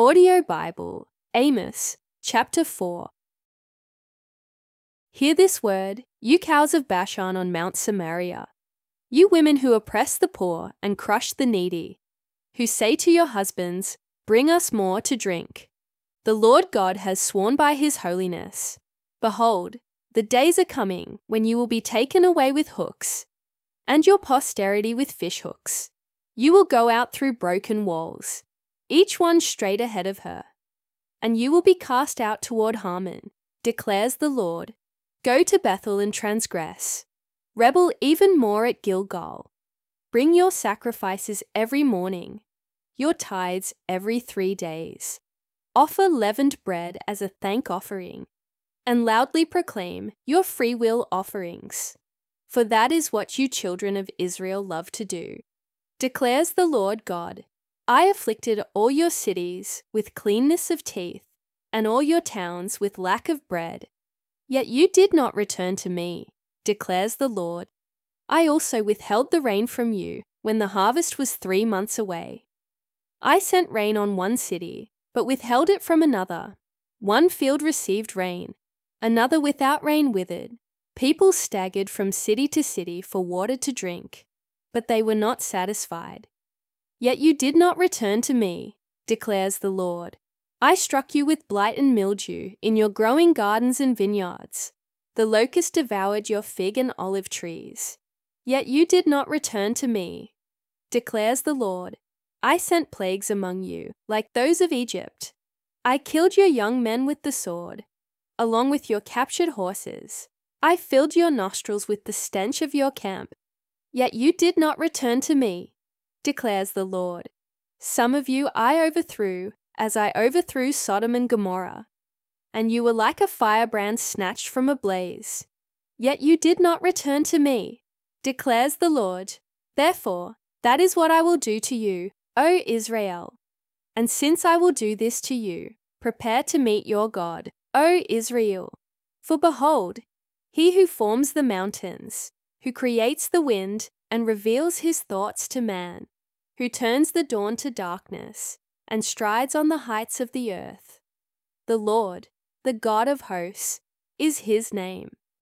Audio Bible, Amos, chapter 4. Hear this word, you cows of Bashan on Mount Samaria, you women who oppress the poor and crush the needy, who say to your husbands, bring us more to drink. The Lord God has sworn by his holiness. Behold, the days are coming when you will be taken away with hooks, and your posterity with fishhooks. You will go out through broken walls, each one straight ahead of her. And you will be cast out toward Harmon, declares the Lord. Go to Bethel and transgress. Rebel even more at Gilgal. Bring your sacrifices every morning, your tithes every 3 days. Offer leavened bread as a thank offering, and loudly proclaim your freewill offerings. For that is what you children of Israel love to do, declares the Lord God. I afflicted all your cities with cleanness of teeth, and all your towns with lack of bread. Yet you did not return to me, declares the Lord. I also withheld the rain from you when the harvest was 3 months away. I sent rain on one city, but withheld it from another. One field received rain, another without rain withered. People staggered from city to city for water to drink, but they were not satisfied. Yet you did not return to me, declares the Lord. I struck you with blight and mildew in your growing gardens and vineyards. The locust devoured your fig and olive trees. Yet you did not return to me, declares the Lord. I sent plagues among you, like those of Egypt. I killed your young men with the sword, along with your captured horses. I filled your nostrils with the stench of your camp. Yet you did not return to me, declares the Lord. Some of you I overthrew, as I overthrew Sodom and Gomorrah, and you were like a firebrand snatched from a blaze. Yet you did not return to me, declares the Lord. Therefore, that is what I will do to you, O Israel. And since I will do this to you, prepare to meet your God, O Israel. For behold, he who forms the mountains, who creates the wind and reveals his thoughts to man, who turns the dawn to darkness and strides on the heights of the earth. The Lord, the God of hosts, is his name.